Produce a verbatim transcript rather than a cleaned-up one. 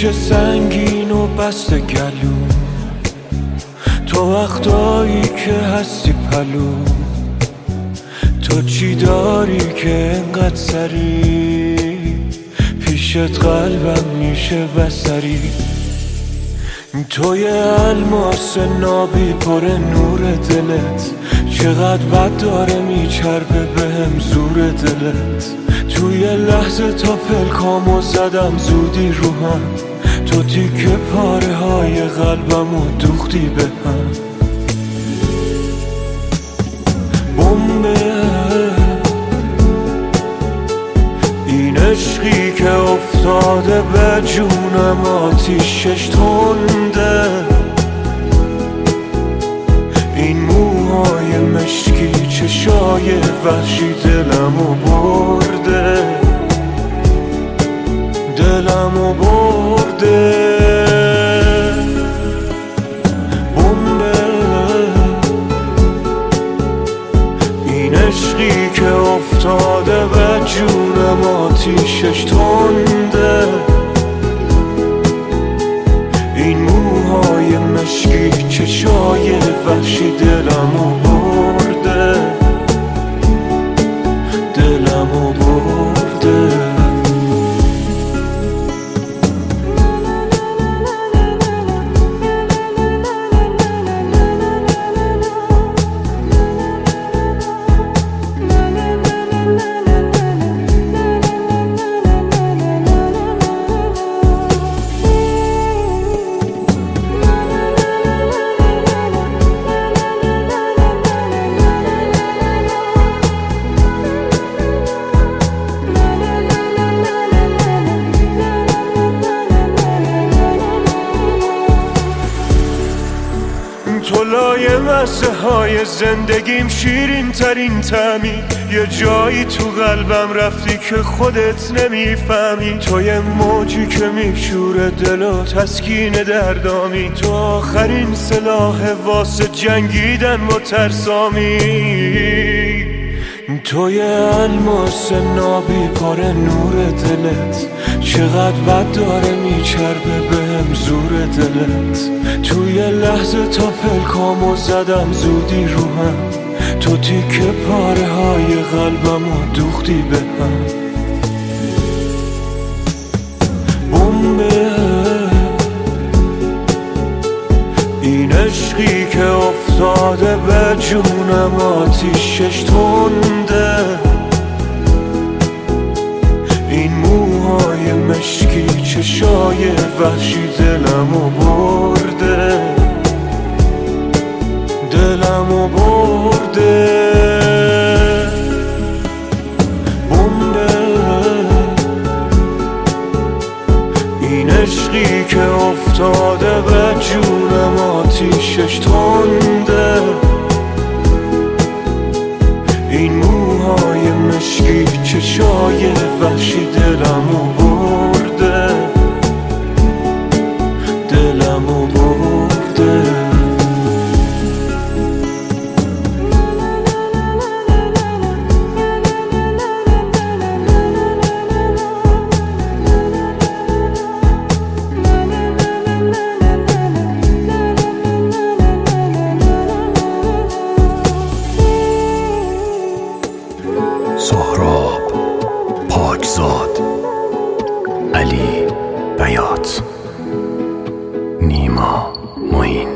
میشه سنگین و بسته گلو، تو وقتایی که هستی پلو. تو چی داری که انقدر سری پیشت قلبم میشه بسری؟ توی الماس نابی پر نور دلت، چقدر بد داره میچربه بهم زور دلت. توی لحظه تا پلکامو زدم زودی رو هم، تو تیکه پاره های قلبمو دوختی به هم. بمبه این عشقی که افتاده به جونم آتیشش تنده، این موهای مشکی چشای وحشی دلمو برده، دلمو برده. بمبه این عشقی که افتاده به جونم آتیشش تنده، این موهای مشکی چشای وحشی دلمو برده، دلمو برده. تو لایه مزه های زندگیم شیرین ترین طعمی، یه جایی تو قلبم رفتی که خودت نمیفهمی. تو یه موجی که میشوره دل و تسکین دردامی، تو آخرین سلاح واسه جنگیدن با ترسامی. توی الماس نابی پر نور دلت، چقدر بد داره میچربه بهم زور دلت. توی لحظه تا پلکامو زدم زودی رو هم، تو تیکه پاره های قلبمو دوختی به هم. بمبه این عشقی که افتاده به جونم آتیشش تنده، این موهای مشکی چشای وحشی دلمو برده، دلمو برده. بمبه این عشقی که افتاده به جونم آتیشش تنده، این موهای مشکی چشای وحشی دلمو برده، دلمو برده. سهراب پاکزاد، علی بیات، نیما معین.